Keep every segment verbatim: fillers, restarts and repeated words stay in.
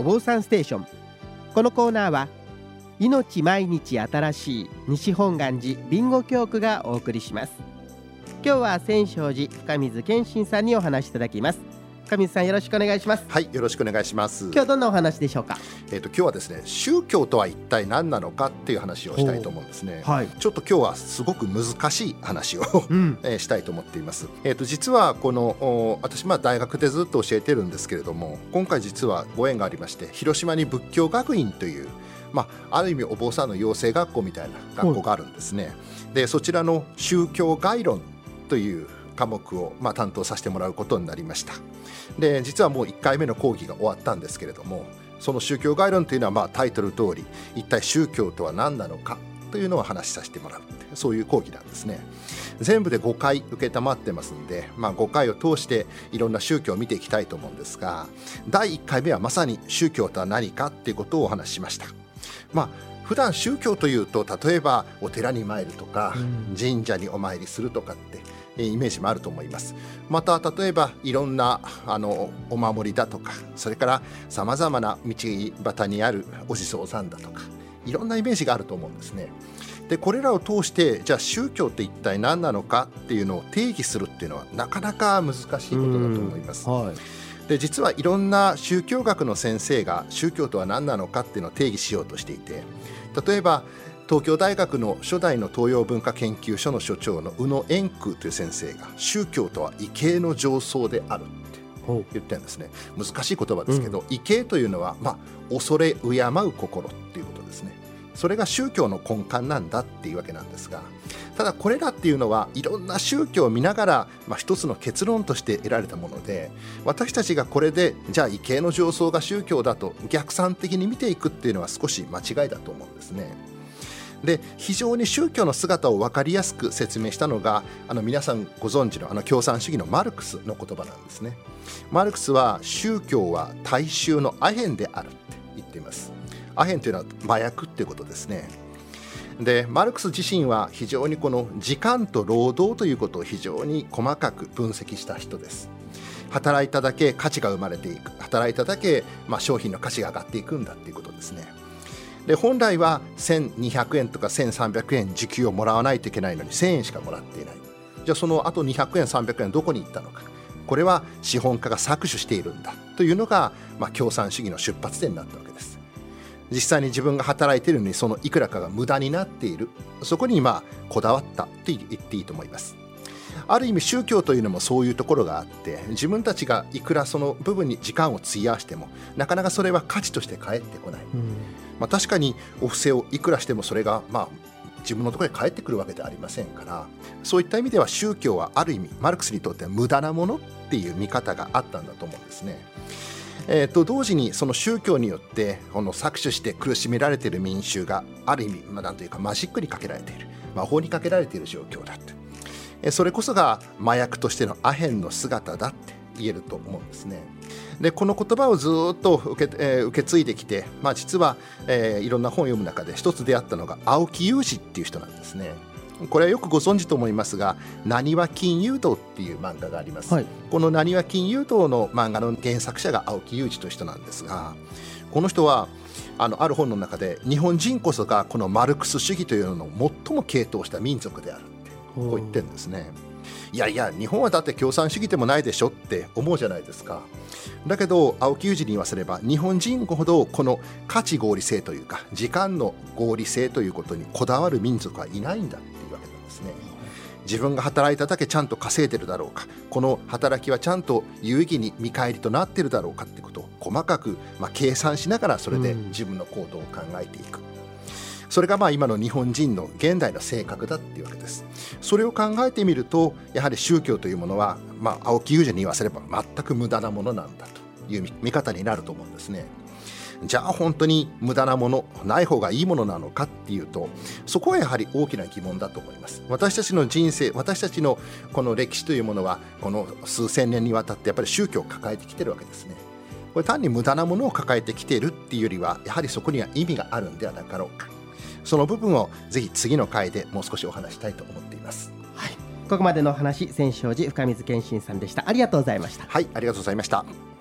坊さんステーション。このコーナーは命毎日新しい西本願寺備後教区がお送りします。今日は千勝寺深水健信さんにお話しいただきます。深水さん、よろしくお願いします。 はい、よろしくお願いします。 今日はどんなお話でしょうか。 えーと、今日はですね、宗教とは一体何なのかっていう話をしたいと思うんですね、はい、ちょっと今日はすごく難しい話を、うんえー、したいと思っています。えーと、実はこの私、まあ、大学でずっと教えてるんですけれども、今回実はご縁がありまして、広島に仏教学院という、まあ、ある意味お坊さんの養成学校みたいな学校があるんですね。でそちらの宗教概論という科目を、まあ、担当させてもらうことになりました。で実はもういっかいめの講義が終わったんですけれども、その宗教概論というのは、まあ、タイトル通り一体宗教とは何なのかというのを話しさせてもらう、そういう講義なんですね。全部でごかい受けたまってますんで、まあ、ごかいを通していろんな宗教を見ていきたいと思うんですが、だいいっかいめはまさに宗教とは何かということをお話ししました。まあ普段宗教というと、例えばお寺に参るとか、うん、神社にお参りするとかってイメージもあると思います。また例えばいろんなあのお守りだとか、それからさまざまな道端にあるお地蔵さんだとか、いろんなイメージがあると思うんですね。でこれらを通して、じゃあ宗教って一体何なのかっていうのを定義するっていうのはなかなか難しいことだと思います。はい、で実はいろんな宗教学の先生が宗教とは何なのかっていうのを定義しようとしていて、例えば東京大学の初代の東洋文化研究所の所長の宇野円空という先生が、宗教とは畏敬の上層であるって言ってるんですね。難しい言葉ですけど、うん、畏敬というのは、まあ、恐れ敬う心っていうことですね。それが宗教の根幹なんだっていうわけなんですが、ただこれらっていうのはいろんな宗教を見ながら、まあ、一つの結論として得られたもので、私たちがこれでじゃあ畏敬の上層が宗教だと逆算的に見ていくっていうのは少し間違いだと思うんですね。で非常に宗教の姿を分かりやすく説明したのが、あの皆さんご存知のあの共産主義のマルクスの言葉なんですね。マルクスは宗教は大衆のアヘンであるって言っています。アヘンというのは麻薬っていうことですね。でマルクス自身は非常にこの時間と労働ということを非常に細かく分析した人です。働いただけ価値が生まれていく、働いただけ、まあ、商品の価値が上がっていくんだっていうことですね。で本来はせんにひゃくえんとかせんさんびゃくえん時給をもらわないといけないのにせんえんしかもらっていない。じゃあそのあとにひゃくえんさんびゃくえんどこに行ったのか、これは資本家が搾取しているんだというのが、まあ、共産主義の出発点になったわけです。実際に自分が働いているのにそのいくらかが無駄になっている、そこにまあこだわったと言っていいと思います。ある意味宗教というのもそういうところがあって、自分たちがいくらその部分に時間を費やしてもなかなかそれは価値として返ってこない、うんまあ、確かにお布施をいくらしてもそれがまあ自分のところに返ってくるわけではありませんから、そういった意味では宗教はある意味マルクスにとっては無駄なものっていう見方があったんだと思うんですね。えー、と同時にその宗教によってこの搾取して苦しめられている民衆がある意味、まあ、なんというかマジックにかけられている、魔法にかけられている状況だって、えー、それこそが麻薬としてのアヘンの姿だって言えると思うんですね。でこの言葉をずっと受け、えー、受け継いできて、まあ、実は、えー、いろんな本を読む中で一つ出会ったのが青木雄二っていう人なんですね。これはよくご存知と思いますが、なにわ金融道っていう漫画があります、はい、このなにわ金融道の漫画の原作者が青木雄二という人なんですが、この人はあのある本の中で日本人こそがこのマルクス主義というのを最も傾倒した民族であるってこう言ってるんですね。いやいや日本はだって共産主義でもないでしょって思うじゃないですか。だけど青木雄二に言わせれば、日本人ほどこの価値合理性というか時間の合理性ということにこだわる民族はいないんだっていうわけなんですね。自分が働いただけちゃんと稼いでるだろうか、この働きはちゃんと有意義に見返りとなってるだろうかってことを細かく、まあ、計算しながらそれで自分の行動を考えていく、うん、それがまあ今の日本人の現代の性格だっていうわけです。それを考えてみると、やはり宗教というものは、まあ、青木雄二に言わせれば全く無駄なものなんだという見方になると思うんですね。じゃあ本当に無駄なもの、ない方がいいものなのかっていうと、そこはやはり大きな疑問だと思います。私たちの人生、私たちのこの歴史というものはこの数千年にわたってやっぱり宗教を抱えてきてるわけですね。これ単に無駄なものを抱えてきているっていうよりは、やはりそこには意味があるんではなかろうか。その部分をぜひ次の回でもう少しお話したいと思っています。 はい、ここまでのお話、千勝寺深水健信さんでした。ありがとうございました。 はい、ありがとうございました。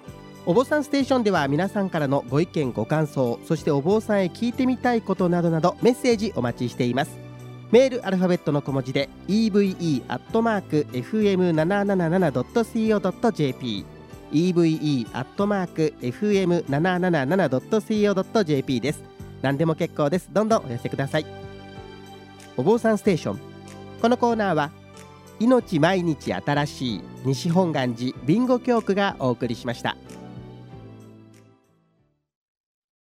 お坊さんステーションでは皆さんからのご意見ご感想、そしてお坊さんへ聞いてみたいことなどなどメッセージお待ちしています。メールアルファベットの小文字で イーブイイー アットマーク エフエムななななな ドット シーオー ドット ジェーピー イーブイイー アットマーク エフエムななななな ドット シーオー ドット ジェーピー です。何でも結構です。どんどんお寄せください。お坊さんステーション、このコーナーは命毎日新しい西本願寺備後教区がお送りしました。